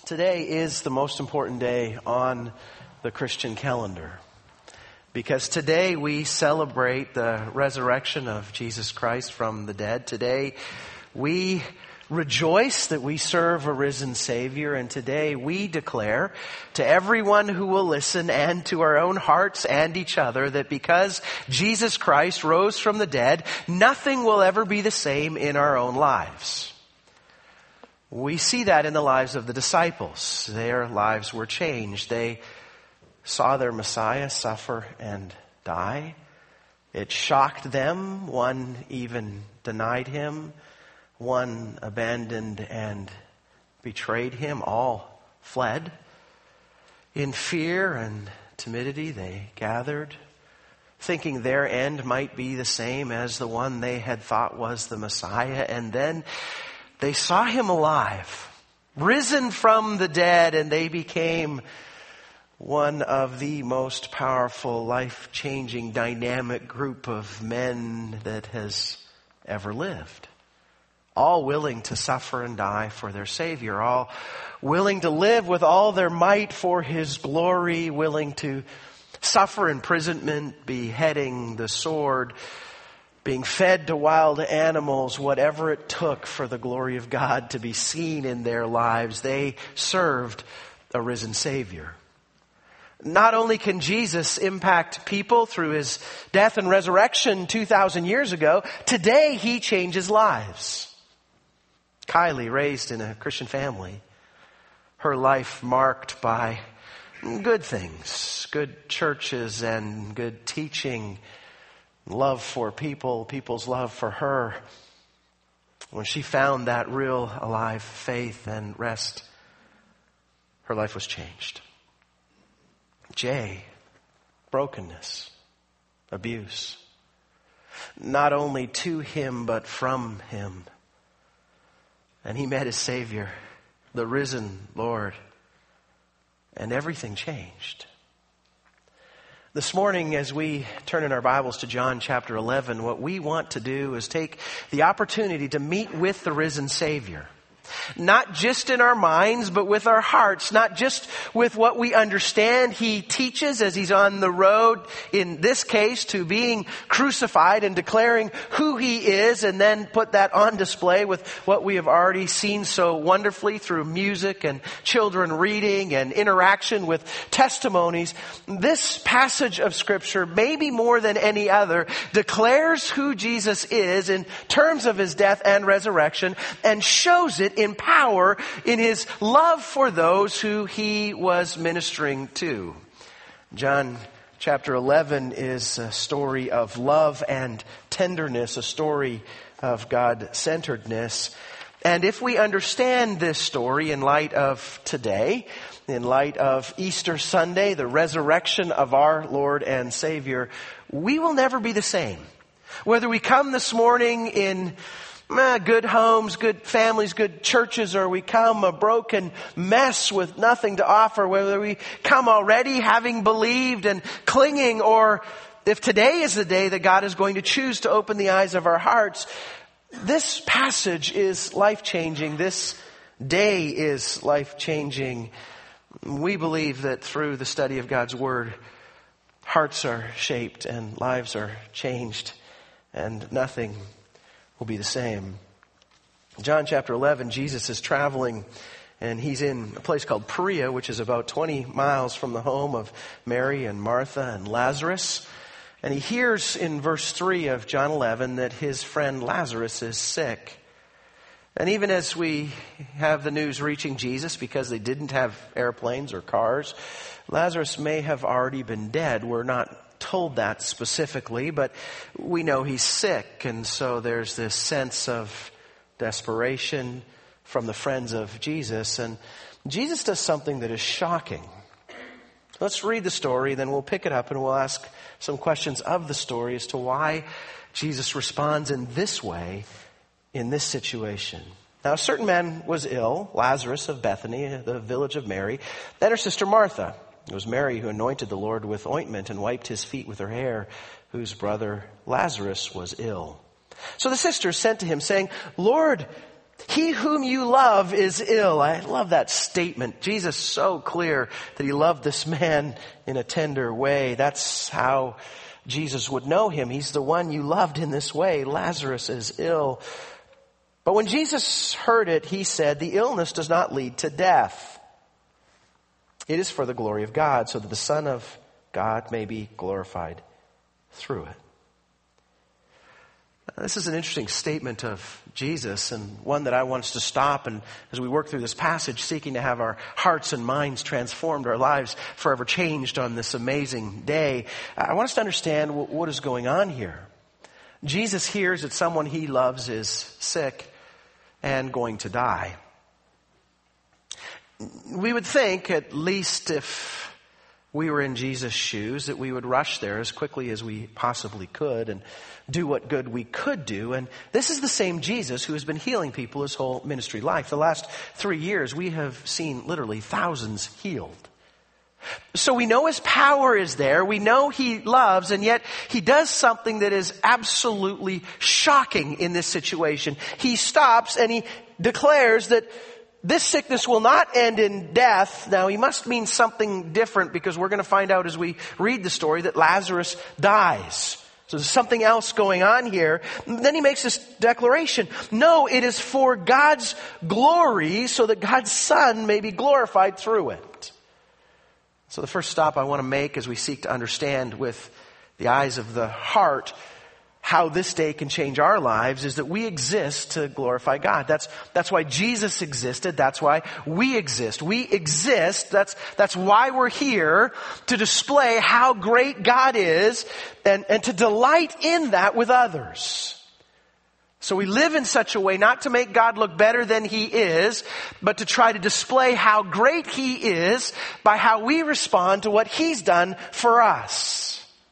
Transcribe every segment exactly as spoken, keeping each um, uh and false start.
Today is the most important day on the Christian calendar because today we celebrate the resurrection of Jesus Christ from the dead. Today we rejoice that we serve a risen Savior, and today we declare to everyone who will listen and to our own hearts and each other that because Jesus Christ rose from the dead, nothing will ever be the same in our own lives. We see that in the lives of the disciples. Their lives were changed. They saw their Messiah suffer and die. It shocked them. One even denied him. One abandoned and betrayed him. All fled. In fear and timidity, they gathered, thinking their end might be the same as the one they had thought was the Messiah. And then they saw him alive, risen from the dead, and they became one of the most powerful, life-changing, dynamic group of men that has ever lived. All willing to suffer and die for their Savior, all willing to live with all their might for His glory, willing to suffer imprisonment, beheading, the sword, being fed to wild animals, whatever it took for the glory of God to be seen in their lives. They served a risen Savior. Not only can Jesus impact people through His death and resurrection two thousand years ago, today He changes lives. Kylie, raised in a Christian family, her life marked by good things, good churches and good teaching, love for people, people's love for her. When she found that real alive faith and rest, her life was changed. Jay, brokenness, abuse, not only to him but from him. And he met his Savior, the risen Lord, and everything changed. This morning, as we turn in our Bibles to John chapter eleven, what we want to do is take the opportunity to meet with the risen Savior. Not just in our minds, but with our hearts. Not just with what we understand He teaches as He's on the road, in this case, to being crucified and declaring who He is, and then put that on display with what we have already seen so wonderfully through music and children reading and interaction with testimonies. This passage of Scripture, maybe more than any other, declares who Jesus is in terms of His death and resurrection, and shows it in power in His love for those who He was ministering to. John chapter eleven is a story of love and tenderness, a story of God-centeredness. And if we understand this story in light of today, in light of Easter Sunday, the resurrection of our Lord and Savior, we will never be the same. Whether we come this morning in good homes, good families, good churches, or we come a broken mess with nothing to offer, whether we come already having believed and clinging, or if today is the day that God is going to choose to open the eyes of our hearts, this passage is life-changing. This day is life-changing. We believe that through the study of God's Word, hearts are shaped and lives are changed, and nothing will be the same. John chapter eleven, Jesus is traveling, and He's in a place called Perea, which is about twenty miles from the home of Mary and Martha and Lazarus. And He hears in verse three of John eleven that his friend Lazarus is sick. And even as we have the news reaching Jesus, because they didn't have airplanes or cars, Lazarus may have already been dead. We're not told that specifically, but we know he's sick, and so there's this sense of desperation from the friends of Jesus, and Jesus does something that is shocking. Let's read the story, then we'll pick it up and we'll ask some questions of the story as to why Jesus responds in this way in this situation. Now, a certain man was ill, Lazarus of Bethany, the village of Mary, and her sister Martha. It was Mary who anointed the Lord with ointment and wiped His feet with her hair, whose brother Lazarus was ill. So the sisters sent to Him, saying, "Lord, He whom you love is ill. I love that statement. Jesus so clear that he loved this man in a tender way. That's how Jesus would know him. He's the one you loved in this way. Lazarus is ill. But when Jesus heard it, he said, the illness does not lead to death. It is for the glory of God, so that the Son of God may be glorified through it. This is an interesting statement of Jesus, and one that I want us to stop and as we work through this passage, seeking to have our hearts and minds transformed, our lives forever changed on this amazing day. I want us to understand what is going on here. Jesus hears that someone he loves is sick and going to die. We would think, at least if we were in Jesus' shoes, that we would rush there as quickly as we possibly could and do what good we could do. And this is the same Jesus who has been healing people his whole ministry life. The last three years, we have seen literally thousands healed. So we know his power is there. We know he loves, and yet he does something that is absolutely shocking in this situation. He stops and he declares that this sickness will not end in death. Now, he must mean something different, because we're going to find out as we read the story that Lazarus dies. So there's something else going on here. And then he makes this declaration. No, it is for God's glory, so that God's Son may be glorified through it. So the first stop I want to make as we seek to understand with the eyes of the heart how this day can change our lives is that we exist to glorify God. That's, that's why Jesus existed. That's why we exist. We exist. That's, that's why we're here, to display how great God is and, and to delight in that with others. So we live in such a way not to make God look better than he is, but to try to display how great he is by how we respond to what he's done for us.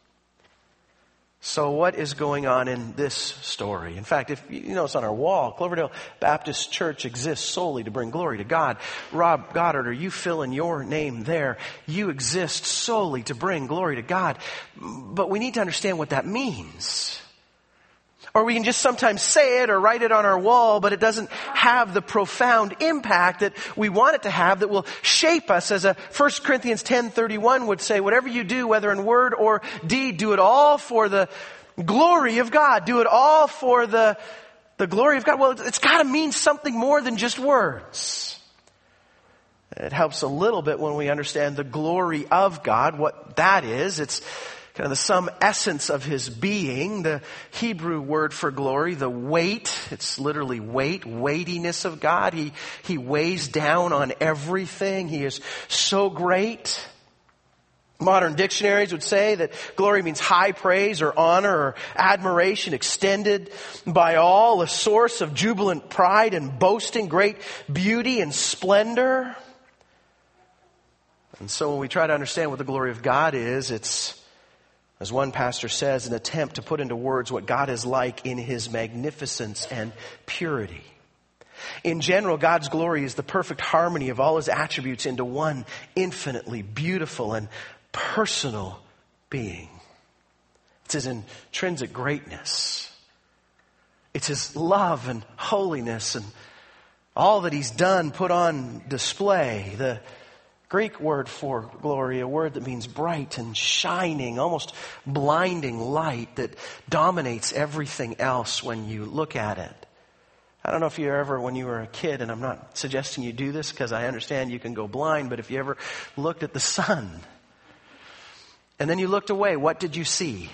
So what is going on in this story? In fact, if you know, it's on our wall. Cloverdale Baptist Church exists solely to bring glory to God. Rob Goddard, are you filling your name there? You exist solely to bring glory to God. But we need to understand what that means. Or we can just sometimes say it or write it on our wall, but it doesn't have the profound impact that we want it to have, that will shape us. As a First Corinthians ten thirty-one would say, whatever you do, whether in word or deed, do it all for the glory of God. Do it all for the, the glory of God. Well, it's got to mean something more than just words. It helps a little bit when we understand the glory of God, what that is. It's kind of the sum essence of his being. The Hebrew word for glory, the weight, it's literally weight, weightiness of God. He, he weighs down on everything. He is so great. Modern dictionaries would say that glory means high praise or honor or admiration extended by all, a source of jubilant pride and boasting, great beauty and splendor. And so when we try to understand what the glory of God is, it's, as one pastor says, an attempt to put into words what God is like in his magnificence and purity. In general, God's glory is the perfect harmony of all his attributes into one infinitely beautiful and personal being. It's his intrinsic greatness. It's his love and holiness and all that he's done put on display. The Greek word for glory, a word that means bright and shining, almost blinding light that dominates everything else when you look at it. I don't know if you ever, when you were a kid, and I'm not suggesting you do this because I understand you can go blind, but if you ever looked at the sun and then you looked away, what did you see?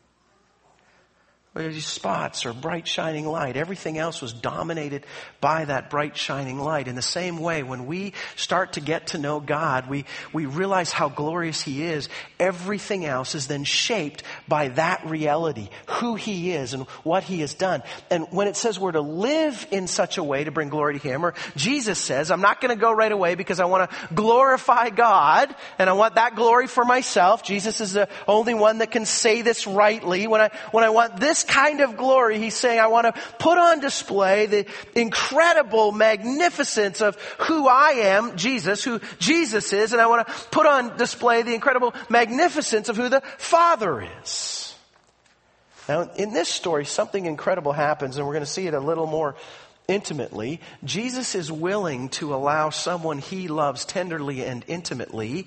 These spots or bright shining light. Everything else was dominated by that bright shining light. In the same way, when we start to get to know God, we, we realize how glorious he is. Everything else is then shaped by that reality, who he is and what he has done. And when it says we're to live in such a way to bring glory to him, or Jesus says, I'm not going to go right away because I want to glorify God and I want that glory for myself. Jesus is the only one that can say this rightly. When I, when I want this kind of glory, he's saying, I want to put on display the incredible magnificence of who I am, Jesus, who Jesus is, and I want to put on display the incredible magnificence of who the Father is. Now, in this story, something incredible happens, and we're going to see it a little more intimately, Jesus is willing to allow someone he loves tenderly and intimately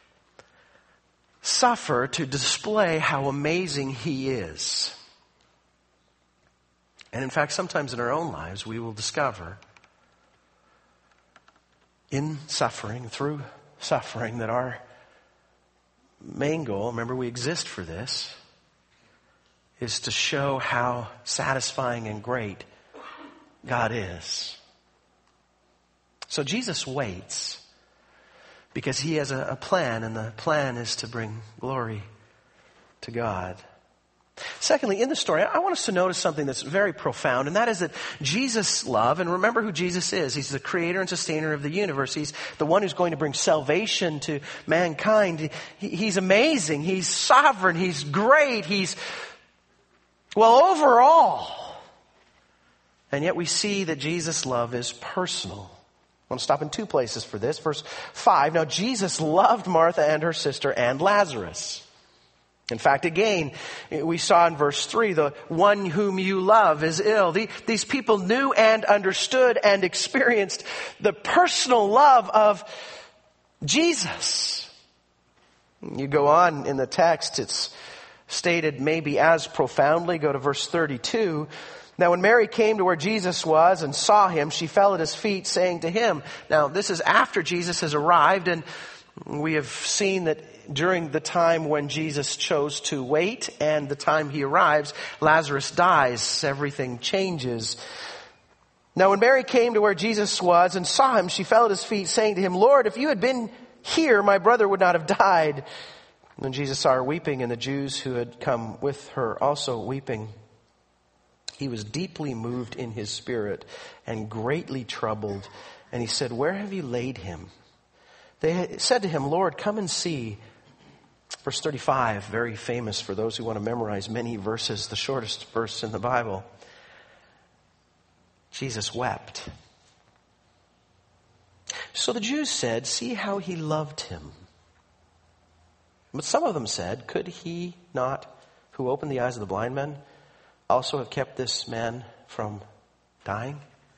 suffer to display how amazing he is. And in fact, sometimes in our own lives, we will discover in suffering, through suffering, that our main goal, remember we exist for this, is to show how satisfying and great God is. So Jesus waits because he has a, a plan, and the plan is to bring glory to God. Secondly, in the story, I want us to notice something that's very profound, and that is that Jesus' love, and remember who Jesus is. He's the creator and sustainer of the universe. He's the one who's going to bring salvation to mankind. He, he's amazing. He's sovereign. He's great. He's, well, overall. And yet we see that Jesus' love is personal. I want to stop in two places for this. Verse five, now Jesus loved Martha and her sister and Lazarus. In fact, again, we saw in verse three, the one whom you love is ill. The, these people knew and understood and experienced the personal love of Jesus. You go on in the text, it's stated maybe as profoundly. Go to verse thirty-two. Now when Mary came to where Jesus was and saw him, she fell at his feet, saying to him. Now this is after Jesus has arrived, and we have seen that during the time when Jesus chose to wait and the time he arrives, Lazarus dies. Everything changes. Now when Mary came to where Jesus was and saw him, she fell at his feet, saying to him, Lord, if you had been here, my brother would not have died. When Jesus saw her weeping, and the Jews who had come with her also weeping, he was deeply moved in his spirit and greatly troubled. And he said, where have you laid him? They said to him, Lord, come and see. Verse thirty-five, very famous for those who want to memorize many verses, the shortest verse in the Bible. Jesus wept. So the Jews said, see how he loved him. But some of them said, could he not, who opened the eyes of the blind men, also have kept this man from dying?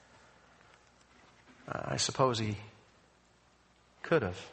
Uh, I suppose he could have.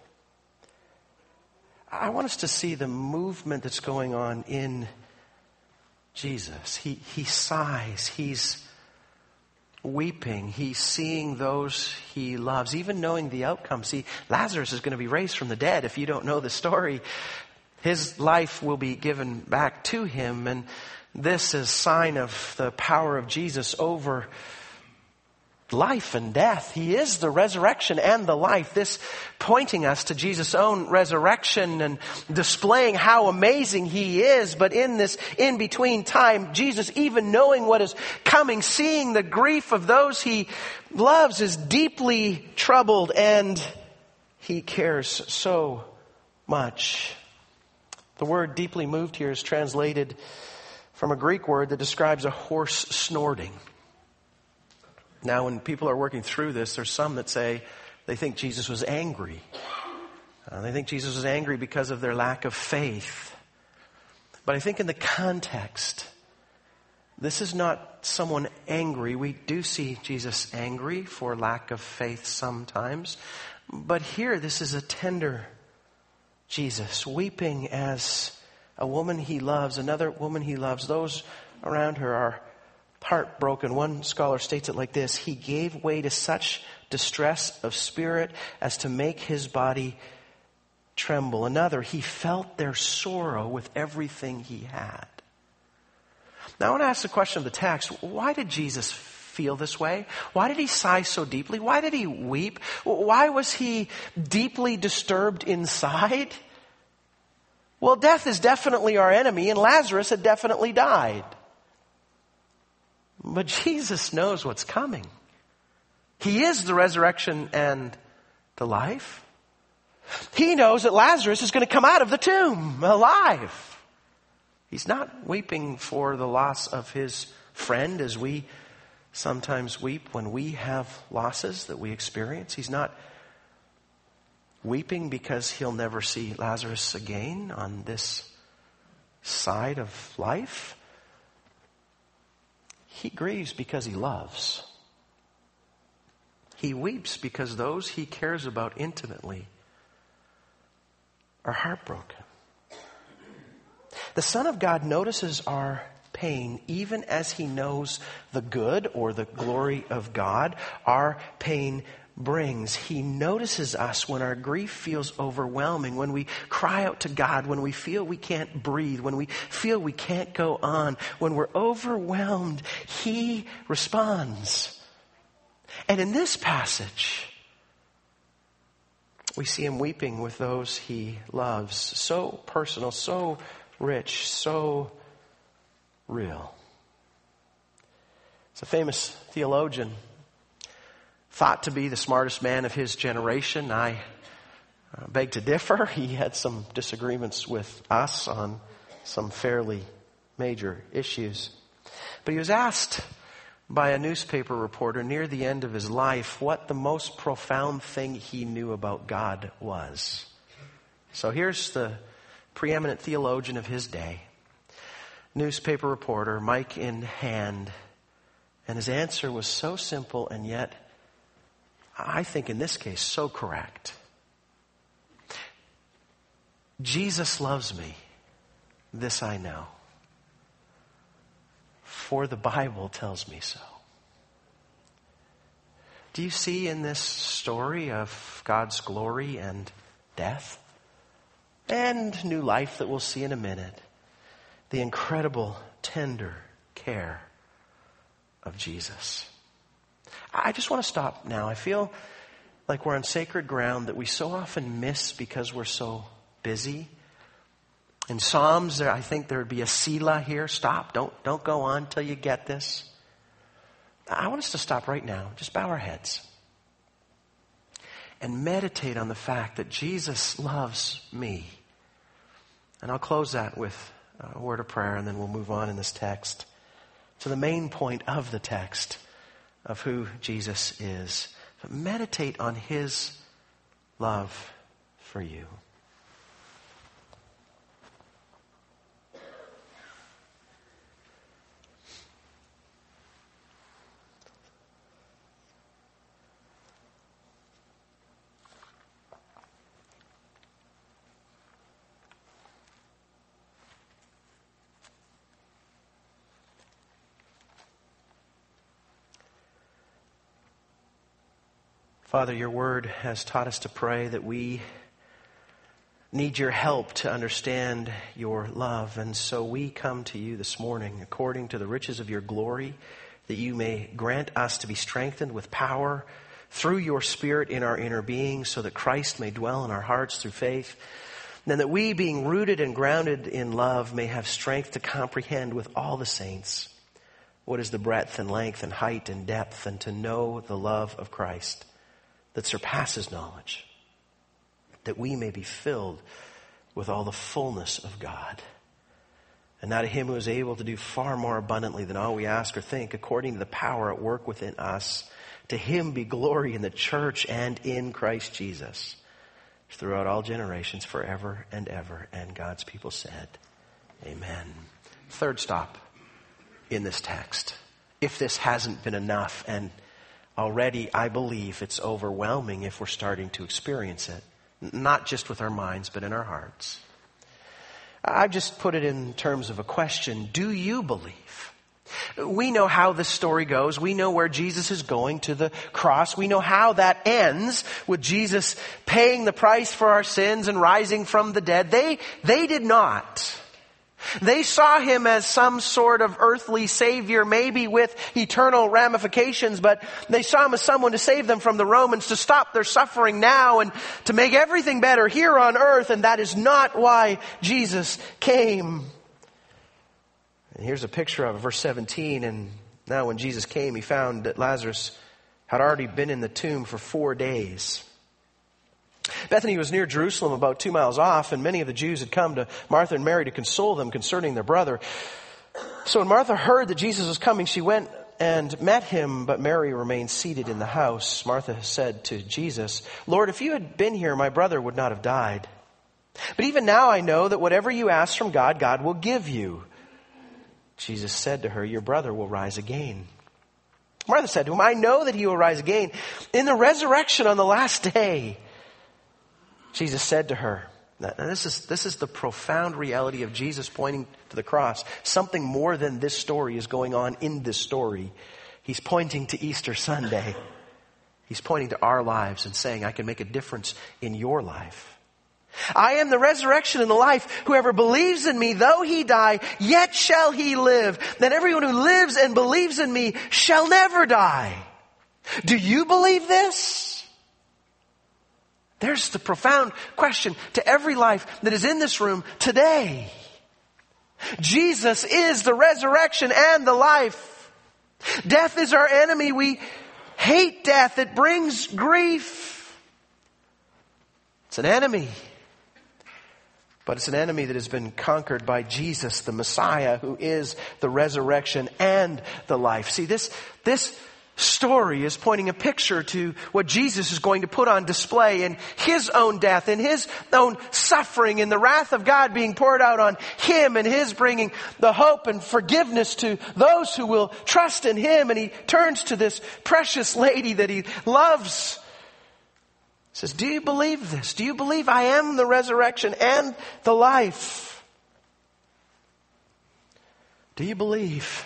I want us to see the movement that's going on in Jesus. He, he sighs. He's weeping. He's seeing those he loves, even knowing the outcome. See, Lazarus is going to be raised from the dead. If you don't know the story, his life will be given back to him. And this is a sign of the power of Jesus over life and death. He is the resurrection and the life. This pointing us to Jesus' own resurrection and displaying how amazing he is. But in this in-between time, Jesus, even knowing what is coming, seeing the grief of those he loves, is deeply troubled, and he cares so much. The word deeply moved here is translated from a Greek word that describes a horse snorting. Now, when people are working through this, there's some that say they think Jesus was angry. Uh, they think Jesus was angry because of their lack of faith. But I think in the context, this is not someone angry. We do see Jesus angry for lack of faith sometimes. But here, this is a tender Jesus, weeping as a woman he loves, another woman he loves. Those around her are heartbroken. One scholar states it like this: he gave way to such distress of spirit as to make his body tremble. Another, he felt their sorrow with everything he had. Now I want to ask the question of the text: why did Jesus feel this way? Why did he sigh so deeply? Why did he weep? Why was he deeply disturbed inside? Well, death is definitely our enemy, and Lazarus had definitely died. But Jesus knows what's coming. He is the resurrection and the life. He knows that Lazarus is going to come out of the tomb alive. He's not weeping for the loss of his friend as we sometimes weep when we have losses that we experience. He's not weeping because he'll never see Lazarus again on this side of life. He grieves because he loves. He weeps because those he cares about intimately are heartbroken. The Son of God notices our pain even as he knows the good or the glory of God our pain brings. He notices us when our grief feels overwhelming, when we cry out to God, when we feel we can't breathe, when we feel we can't go on, when we're overwhelmed. He responds. And in this passage, we see him weeping with those he loves. So personal, so rich, so real. It's a famous theologian, thought to be the smartest man of his generation. I uh, beg to differ. He had some disagreements with us on some fairly major issues. But he was asked by a newspaper reporter near the end of his life what the most profound thing he knew about God was. So here's the preeminent theologian of his day, newspaper reporter, mic in hand, and his answer was so simple and yet, I think in this case, so correct. Jesus loves me, this I know, for the Bible tells me so. Do you see in this story of God's glory and death and new life that we'll see in a minute, the incredible, tender care of Jesus? I just want to stop now. I feel like we're on sacred ground that we so often miss because we're so busy. In Psalms, there, I think there would be a Selah here. Stop. Don't, don't go on till you get this. I want us to stop right now. Just bow our heads and meditate on the fact that Jesus loves me. And I'll close that with a word of prayer, and then we'll move on in this text to the main point of the text of who Jesus is. But meditate on his love for you. Father, your word has taught us to pray that we need your help to understand your love. And so we come to you this morning according to the riches of your glory, that you may grant us to be strengthened with power through your Spirit in our inner being, so that Christ may dwell in our hearts through faith. And that we, being rooted and grounded in love, may have strength to comprehend with all the saints what is the breadth and length and height and depth, and to know the love of Christ that surpasses knowledge, that we may be filled with all the fullness of God. And now to him who is able to do far more abundantly than all we ask or think, according to the power at work within us, to him be glory in the church and in Christ Jesus, throughout all generations, forever and ever. And God's people said, amen. Third stop in this text. If this hasn't been enough, and already, I believe it's overwhelming if we're starting to experience it. Not just with our minds, but in our hearts. I've just put it in terms of a question. Do you believe? We know how this story goes. We know where Jesus is going, to the cross. We know how that ends with Jesus paying the price for our sins and rising from the dead. They, they did not. They saw him as some sort of earthly savior, maybe with eternal ramifications, but they saw him as someone to save them from the Romans, to stop their suffering now and to make everything better here on earth. And that is not why Jesus came. And here's a picture of it, verse seventeen. And now when Jesus came, he found that Lazarus had already been in the tomb for four days. Bethany was near Jerusalem, about two miles off, and many of the Jews had come to Martha and Mary to console them concerning their brother. So when Martha heard that Jesus was coming, she went and met him, but Mary remained seated in the house. Martha said to Jesus, Lord, if you had been here, my brother would not have died. But even now I know that whatever you ask from God, God will give you. Jesus said to her, your brother will rise again. Martha said to him, I know that he will rise again in the resurrection on the last day. Jesus said to her, now this is, this is the profound reality of Jesus pointing to the cross. Something more than this story is going on in this story. He's pointing to Easter Sunday. He's pointing to our lives and saying, I can make a difference in your life. I am the resurrection and the life. Whoever believes in me, though he die, yet shall he live. Then everyone who lives and believes in me shall never die. Do you believe this? There's the profound question to every life that is in this room today. Jesus is the resurrection and the life. Death is our enemy. We hate death. It brings grief. It's an enemy. But it's an enemy that has been conquered by Jesus, the Messiah, who is the resurrection and the life. See, this, this story is pointing a picture to what Jesus is going to put on display in his own death, in his own suffering, in the wrath of God being poured out on him, and his bringing the hope and forgiveness to those who will trust in him. And he turns to this precious lady that he loves. He says, do you believe this? Do you believe I am the resurrection and the life? Do you believe?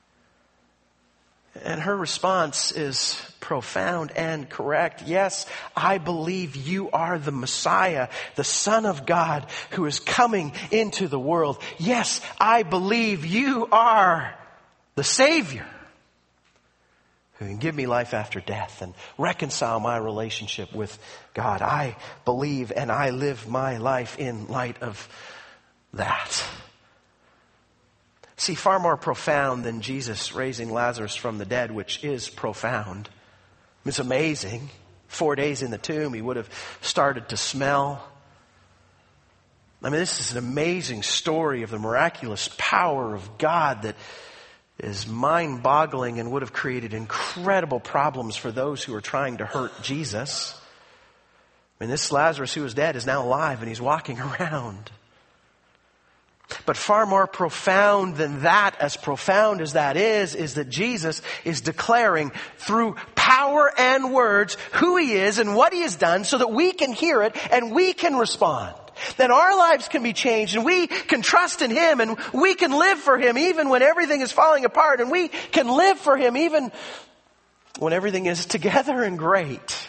And her response is profound and correct. Yes, I believe you are the Messiah, the Son of God who is coming into the world. Yes, I believe you are the Savior who can give me life after death and reconcile my relationship with God. I believe and I live my life in light of that. See, far more profound than Jesus raising Lazarus from the dead, which is profound. It's amazing. Four days in the tomb, he would have started to smell. I mean, this is an amazing story of the miraculous power of God that is mind-boggling and would have created incredible problems for those who are trying to hurt Jesus. I mean, this Lazarus who was dead is now alive and he's walking around. But far more profound than that, as profound as that is, is that Jesus is declaring through power and words who he is and what he has done so that we can hear it and we can respond. That our lives can be changed and we can trust in him and we can live for him even when everything is falling apart, and we can live for him even when everything is together and great.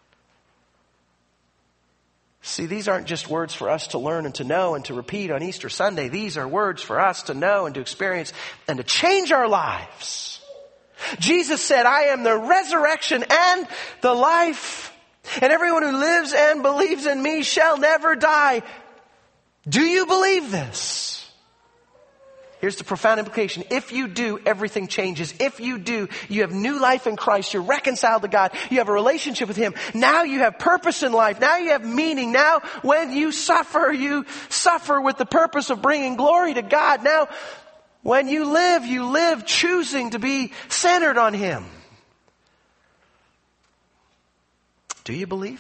See, these aren't just words for us to learn and to know and to repeat on Easter Sunday. These are words for us to know and to experience and to change our lives. Jesus said, I am the resurrection and the life. And everyone who lives and believes in me shall never die. Do you believe this? Here's the profound implication. If you do, everything changes. If you do, you have new life in Christ. You're reconciled to God. You have a relationship with him. Now you have purpose in life. Now you have meaning. Now when you suffer, you suffer with the purpose of bringing glory to God. Now when you live, you live choosing to be centered on him. Do you believe?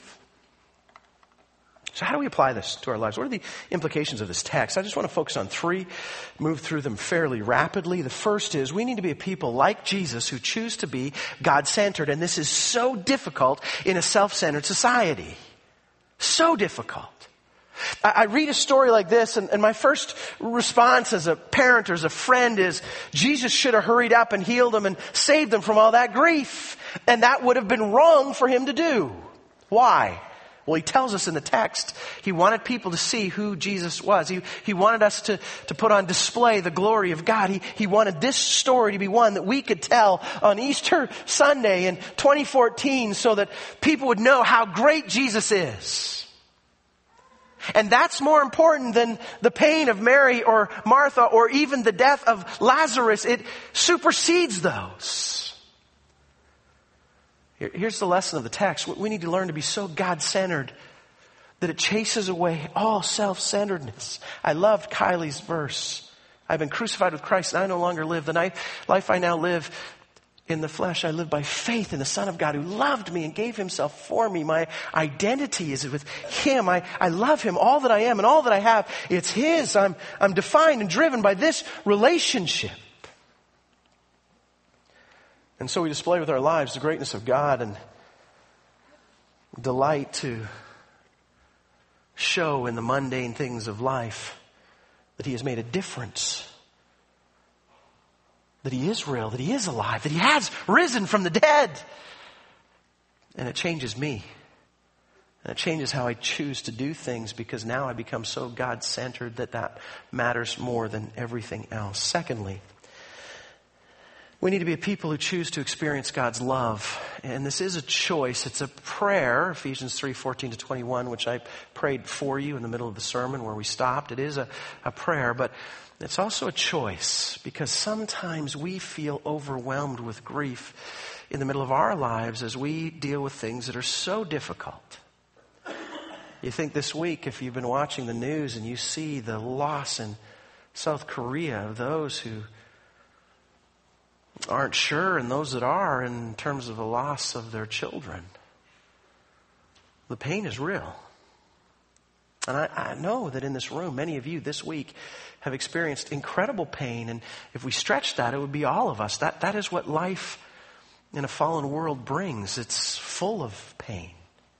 So how do we apply this to our lives? What are the implications of this text? I just want to focus on three, move through them fairly rapidly. The first is we need to be a people like Jesus who choose to be God-centered. And this is so difficult in a self-centered society. So difficult. I, I read a story like this and, and my first response as a parent or as a friend is Jesus should have hurried up and healed them and saved them from all that grief. And that would have been wrong for him to do. Why? Well, he tells us in the text, he wanted people to see who Jesus was. He, he wanted us to, to put on display the glory of God. He, he wanted this story to be one that we could tell on Easter Sunday in twenty fourteen so that people would know how great Jesus is. And that's more important than the pain of Mary or Martha or even the death of Lazarus. It supersedes those. Here's the lesson of the text. We need to learn to be so God-centered that it chases away all self-centeredness. I loved Kylie's verse. I've been crucified with Christ and I no longer live. The life I now live in the flesh, I live by faith in the Son of God who loved me and gave himself for me. My identity is with him. I, I love him. All that I am and all that I have, it's his. I'm, I'm defined and driven by this relationship. And so we display with our lives the greatness of God and delight to show in the mundane things of life that He has made a difference, that He is real, that He is alive, that He has risen from the dead. And it changes me. And it changes how I choose to do things, because now I become so God-centered that that matters more than everything else. Secondly, we need to be a people who choose to experience God's love. And this is a choice. It's a prayer, Ephesians three, fourteen to twenty-one, which I prayed for you in the middle of the sermon where we stopped. It is a, a prayer, but it's also a choice, because sometimes we feel overwhelmed with grief in the middle of our lives as we deal with things that are so difficult. You think this week, if you've been watching the news and you see the loss in South Korea of those who aren't sure and those that are, in terms of the loss of their children. The pain is real. And I, I know that in this room, many of you this week have experienced incredible pain. And if we stretch that, it would be all of us. That, that is what life in a fallen world brings. It's full of pain.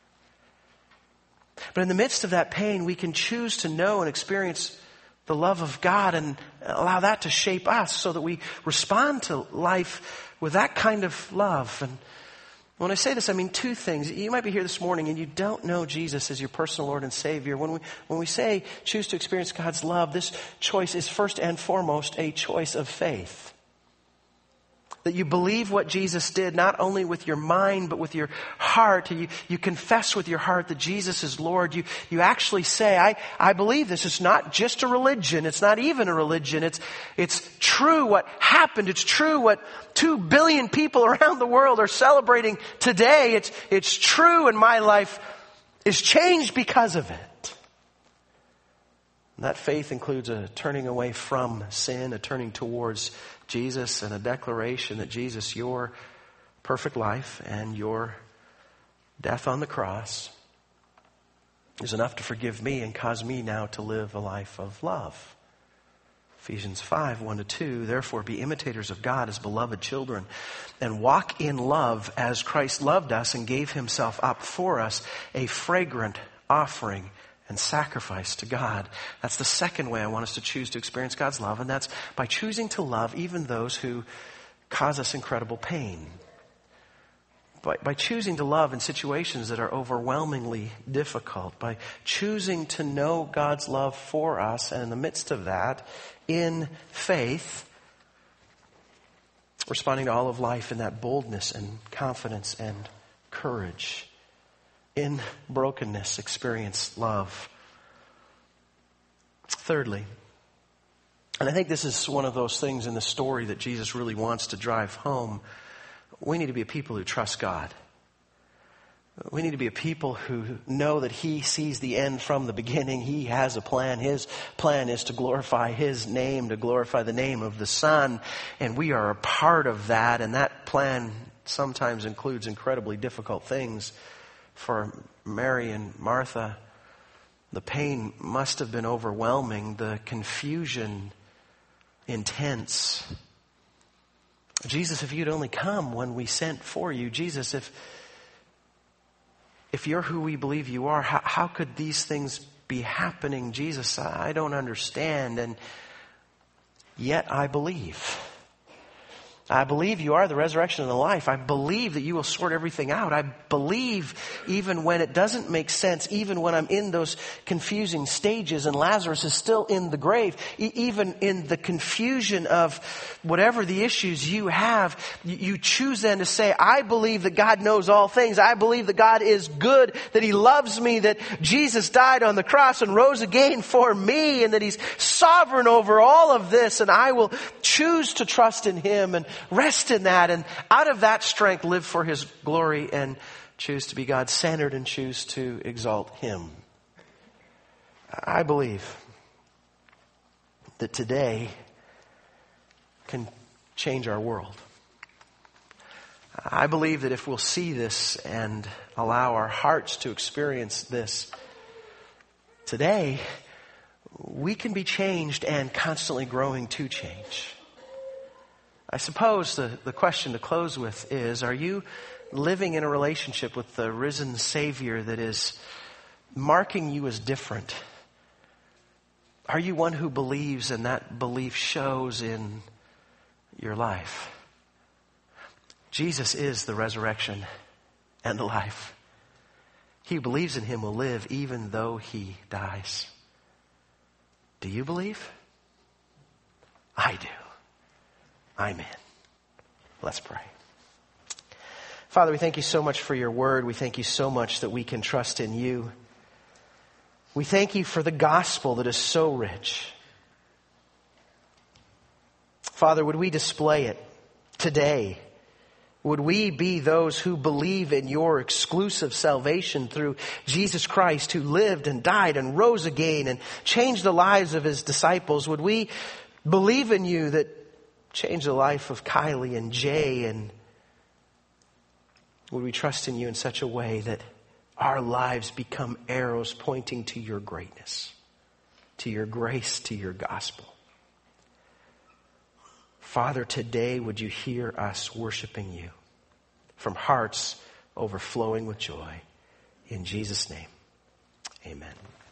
But in the midst of that pain, we can choose to know and experience the love of God and allow that to shape us so that we respond to life with that kind of love. And when I say this, I mean two things. You might be here this morning and you don't know Jesus as your personal Lord and Savior. When we, when we say choose to experience God's love, this choice is first and foremost a choice of faith. That you believe what Jesus did, not only with your mind, but with your heart. You, you confess with your heart that Jesus is Lord. You, you actually say, I, I believe this. It's not just a religion. It's not even a religion. It's, it's true what happened. It's true what two billion people around the world are celebrating today. It's, it's true, and my life is changed because of it. And that faith includes a turning away from sin, a turning towards Jesus, and a declaration that Jesus, your perfect life and your death on the cross is enough to forgive me and cause me now to live a life of love. Ephesians five, one to two, therefore be imitators of God as beloved children and walk in love as Christ loved us and gave Himself up for us, a fragrant offering and sacrifice to God. That's the second way I want us to choose to experience God's love, and that's by choosing to love even those who cause us incredible pain. By, by choosing to love in situations that are overwhelmingly difficult. By choosing to know God's love for us, and in the midst of that, in faith, responding to all of life in that boldness and confidence and courage. In brokenness, experience love. Thirdly, and I think this is one of those things in the story that Jesus really wants to drive home, we need to be a people who trust God. We need to be a people who know that He sees the end from the beginning. He has a plan. His plan is to glorify His name, to glorify the name of the Son, and we are a part of that, and that plan sometimes includes incredibly difficult things. For Mary and Martha, the pain must have been overwhelming, the confusion intense. Jesus, if you'd only come when we sent for you. Jesus, if if you're who we believe you are, how, how could these things be happening? Jesus, I don't understand, and yet I believe. I believe you are the resurrection and the life. I believe that you will sort everything out. I believe even when it doesn't make sense, even when I'm in those confusing stages and Lazarus is still in the grave, e- even in the confusion of whatever the issues you have, you, you choose then to say, I believe that God knows all things. I believe that God is good, that He loves me, that Jesus died on the cross and rose again for me, and that He's sovereign over all of this, and I will choose to trust in Him and rest in that, and out of that strength live for His glory and choose to be God-centered and choose to exalt Him. I believe that today can change our world. I believe that if we'll see this and allow our hearts to experience this today, we can be changed and constantly growing to change. I suppose the, the question to close with is, are you living in a relationship with the risen Savior that is marking you as different? Are you one who believes and that belief shows in your life? Jesus is the resurrection and the life. He who believes in him will live even though he dies. Do you believe? I do. I'm in. Let's pray. Father, we thank you so much for your word. We thank you so much that we can trust in you. We thank you for the gospel that is so rich. Father, would we display it today? Would we be those who believe in your exclusive salvation through Jesus Christ, who lived and died and rose again and changed the lives of his disciples? Would we believe in you that changed the life of Kylie and Jay? And would we trust in you in such a way that our lives become arrows pointing to your greatness, to your grace, to your gospel? Father, today would you hear us worshiping you from hearts overflowing with joy. In Jesus' name, amen.